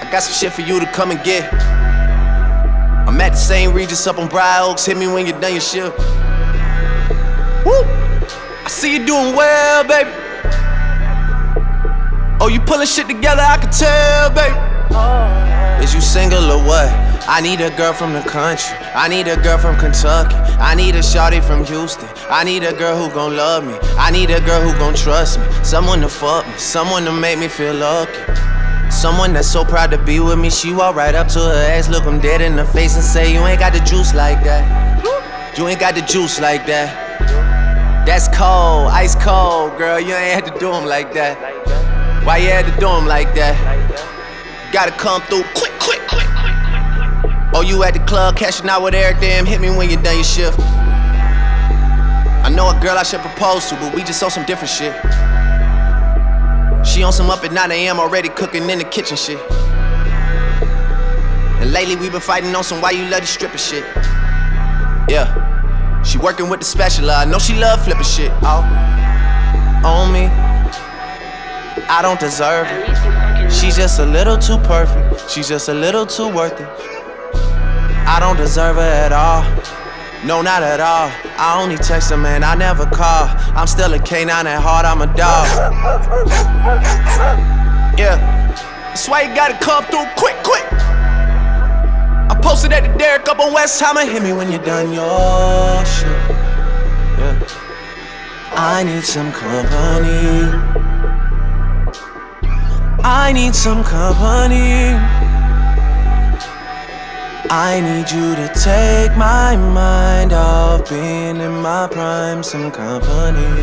got some shit for you to come and get. I'm at the same Regis up on Briar Oaks. Hit me when you're done your shift. Woo! I see you doing well, baby. Oh, you pulling shit together, I can tell, baby. Is you single or what? I need a girl from the country. I need a girl from Kentucky. I need a shawty from Houston. I need a girl who gon' love me. I need a girl who gon' trust me. Someone to fuck me. Someone to make me feel lucky. Someone that's so proud to be with me. She walk right up to her ex, look him dead in the face and say, you ain't got the juice like that. You ain't got the juice like that. That's cold, ice cold, girl. You ain't had to do him like that. Why you had to do him like that? Gotta come through quick. Oh, you at the club cashing out with Eric, damn, hit me when you done your shift. I know a girl I should propose to, but we just on some different shit. She on some up at 9 a.m. already cooking in the kitchen shit. And lately we been fighting on some why you love the stripping shit. Yeah, she working with the spatula, I know she love flipping shit. Oh, on me, I don't deserve it. She's just a little too perfect. She's just a little too worth it. I don't deserve her at all. No, not at all. I only text her, man, I never call. I'm still a canine at heart, I'm a dog. Yeah, that's why you gotta come through quick. I posted at the Derrick up on West Hammer. Hit me when you're done your shit. Yeah, I need some company. I need some company. I need you to take my mind off being in my prime, some company.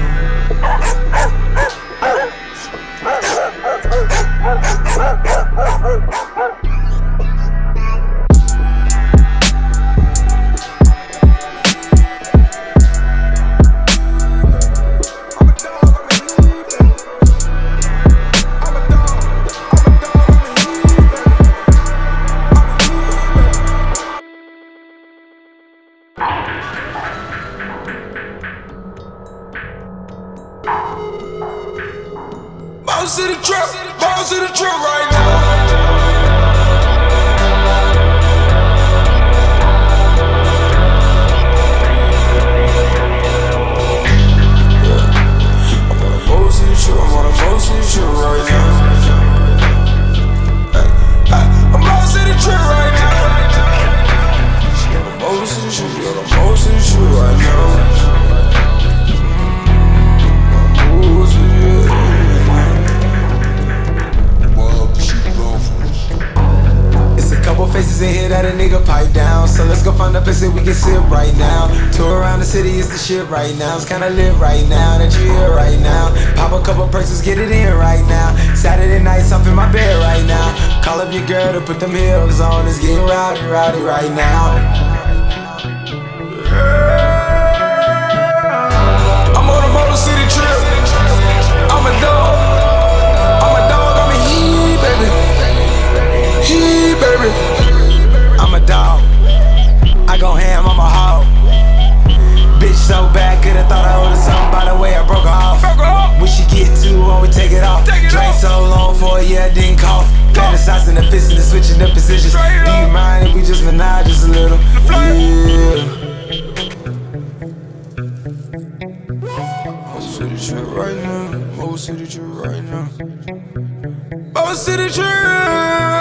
Bounce to the trip right now. I'm on a motion trip right now. I'm bounce to the trip right now. She on a motion trip right now. Couple faces in here that a nigga pipe down. So let's go find a place that we can sit right now. Tour around the city is the shit right now. It's kinda lit right now that you here right now. Pop a couple perks, let's get it in right now. Saturday nights off in my bed right now. Call up your girl to put them heels on. It's getting rowdy right now. I'm on a Motor City trip. I'm a dog. I'm a he, baby. He, baby. I'm a dog. I go ham, I'm a hog. Bitch so bad, could've thought I owed her something. By the way, I broke her off. When she get too on, we take it off. Drank so long for a year, I didn't cough. Fantasizing the fist and switching the positions. Do you mind if we just menage just a little? Yeah. Whole city trip right now. Whole city trip right now. Whole city trip.